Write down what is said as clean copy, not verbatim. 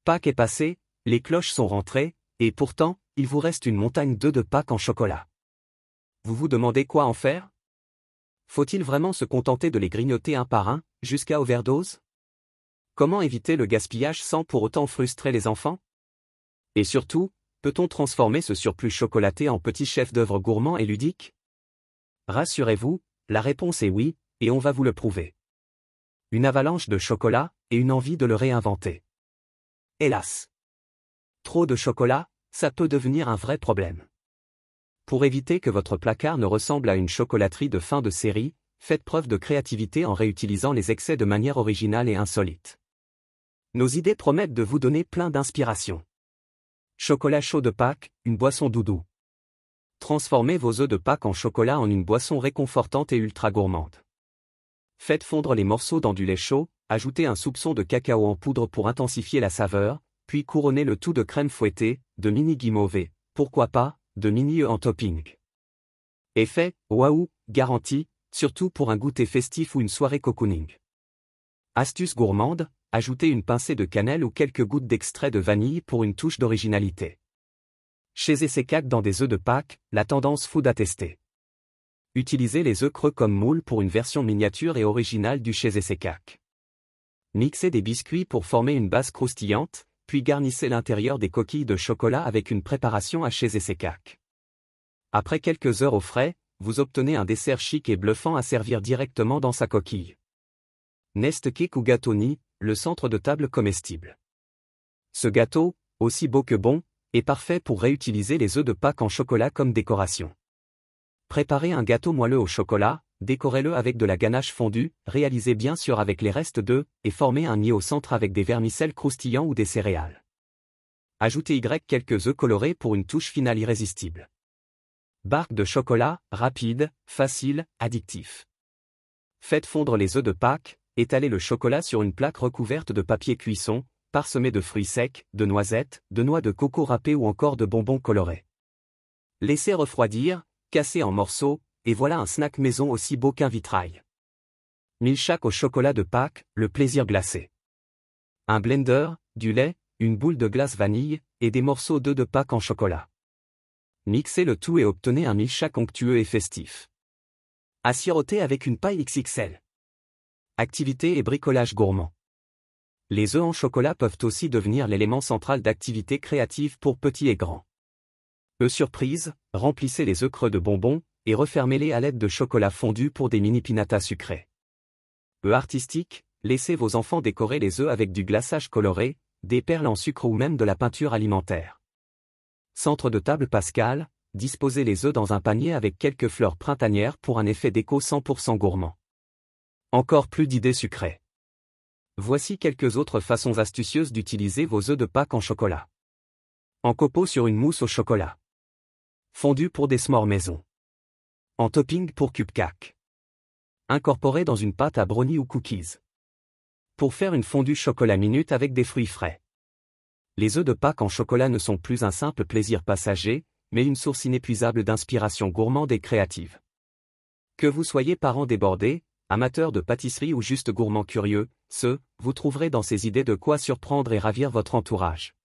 Pâques est passé, les cloches sont rentrées, et pourtant, il vous reste une montagne d'œufs de Pâques en chocolat. Vous vous demandez quoi en faire? Faut-il vraiment se contenter de les grignoter un par un, jusqu'à overdose? Comment éviter le gaspillage sans pour autant frustrer les enfants? Et surtout, peut-on transformer ce surplus chocolaté en petit chef-d'œuvre gourmand et ludique? Rassurez-vous, la réponse est oui, et on va vous le prouver. Une avalanche de chocolat, et une envie de le réinventer. Hélas! Trop de chocolat, ça peut devenir un vrai problème. Pour éviter que votre placard ne ressemble à une chocolaterie de fin de série, faites preuve de créativité en réutilisant les excès de manière originale et insolite. Nos idées promettent de vous donner plein d'inspiration. Chocolat chaud de Pâques, une boisson doudou. Transformez vos œufs de Pâques en chocolat en une boisson réconfortante et ultra gourmande. Faites fondre les morceaux dans du lait chaud, ajoutez un soupçon de cacao en poudre pour intensifier la saveur, puis couronnez le tout de crème fouettée, de mini guimauve et, pourquoi pas, de mini œufs en topping. Effet, waouh, garanti, surtout pour un goûter festif ou une soirée cocooning. Astuce gourmande, ajoutez une pincée de cannelle ou quelques gouttes d'extrait de vanille pour une touche d'originalité. Chez Essekac dans des œufs de Pâques, la tendance food à tester. Utilisez les œufs creux comme moule pour une version miniature et originale du chez Essekac. Mixez des biscuits pour former une base croustillante, puis garnissez l'intérieur des coquilles de chocolat avec une préparation à chez Essekac. Après quelques heures au frais, vous obtenez un dessert chic et bluffant à servir directement dans sa coquille. Nest cake ou gâteau nid, le centre de table comestible. Ce gâteau, aussi beau que bon, est parfait pour réutiliser les œufs de Pâques en chocolat comme décoration. Préparez un gâteau moelleux au chocolat, décorez-le avec de la ganache fondue, réalisez bien sûr avec les restes d'œufs, et formez un nid au centre avec des vermicelles croustillants ou des céréales. Ajoutez quelques œufs colorés pour une touche finale irrésistible. Barque de chocolat, rapide, facile, addictif. Faites fondre les œufs de Pâques, étalez le chocolat sur une plaque recouverte de papier cuisson, parsemée de fruits secs, de noisettes, de noix de coco râpées ou encore de bonbons colorés. Laissez refroidir, cassez en morceaux, et voilà un snack maison aussi beau qu'un vitrail. Milkshake au chocolat de Pâques, le plaisir glacé. Un blender, du lait, une boule de glace vanille, et des morceaux d'œufs de Pâques en chocolat. Mixez le tout et obtenez un milkshake onctueux et festif. À siroter avec une paille XXL. Activité et bricolage gourmand. Les œufs en chocolat peuvent aussi devenir l'élément central d'activités créatives pour petits et grands. Œufs surprise, remplissez les œufs creux de bonbons, et refermez-les à l'aide de chocolat fondu pour des mini pinatas sucrés. Œufs artistiques, laissez vos enfants décorer les œufs avec du glaçage coloré, des perles en sucre ou même de la peinture alimentaire. Centre de table Pascal, disposez les œufs dans un panier avec quelques fleurs printanières pour un effet déco 100% gourmand. Encore plus d'idées sucrées. Voici quelques autres façons astucieuses d'utiliser vos œufs de Pâques en chocolat. En copeaux sur une mousse au chocolat. Fondu pour des s'mores maison. En topping pour cupcake. Incorporé dans une pâte à brownie ou cookies. Pour faire une fondue chocolat minute avec des fruits frais. Les œufs de Pâques en chocolat ne sont plus un simple plaisir passager, mais une source inépuisable d'inspiration gourmande et créative. Que vous soyez parent débordé, amateur de pâtisserie ou juste gourmand curieux, vous trouverez dans ces idées de quoi surprendre et ravir votre entourage.